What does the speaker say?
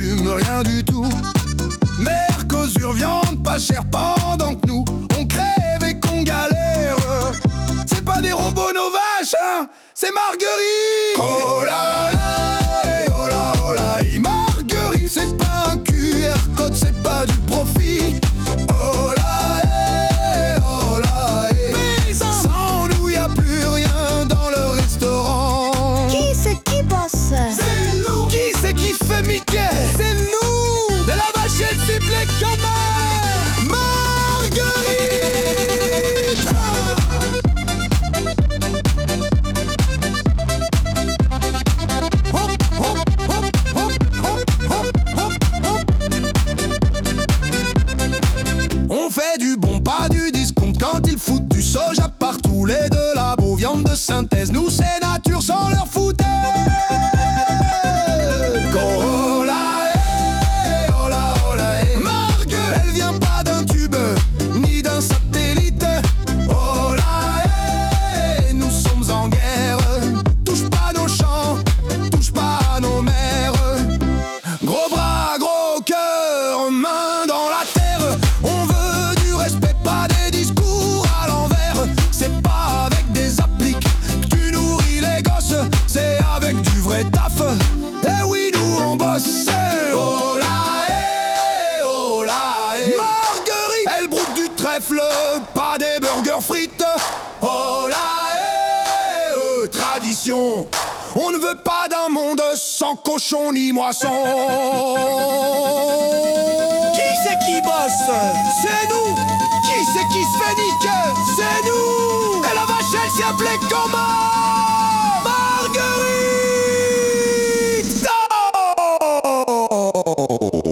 légumes, rien du tout. Mercosur, viande pas chère pendant que nous on crève et qu'on galère. C'est pas des robots nos vaches, hein, c'est Marguerite. Oh là là, oh là oh là, Marguerite, c'est pas un QR code, c'est pas du profit. Oh là, oh là, sans nous y a plus rien dans le restaurant. Qui c'est qui bosse? C'est nous. Qui c'est qui fait Mickey? C'est nous. De la vache elle ciblée comme Marguerite. Hop, hop, hop, hop, hop, hop, hop, hop. On fait du bon, pas du discount. Quand ils foutent du soja partout, les de la beau viande de synthèse, nous c'est nature sans leur foutaise. Oh là, oh là, oh là, Margue, elle vient pas d'un tube ni d'un satellite. Oh là, nous sommes en guerre. Touche pas nos champs, touche pas à nos mères. Gros bras, gros cœur, main dans la terre. On veut du respect, pas des discours à l'envers. C'est pas avec des appliques que tu nourris les gosses, c'est avec du vrai taf. Eh oui, nous on bosse. Oh là, oh là, Marguerite, elle broute du trèfle, pas des burgers frites. Oh là, tradition. On ne veut pas d'un monde sans cochon ni moisson. Qui c'est qui bosse? C'est nous. Qui c'est qui se fait niquer? C'est nous. Et la vache elle s'y appelait comment? Marguerite. Oh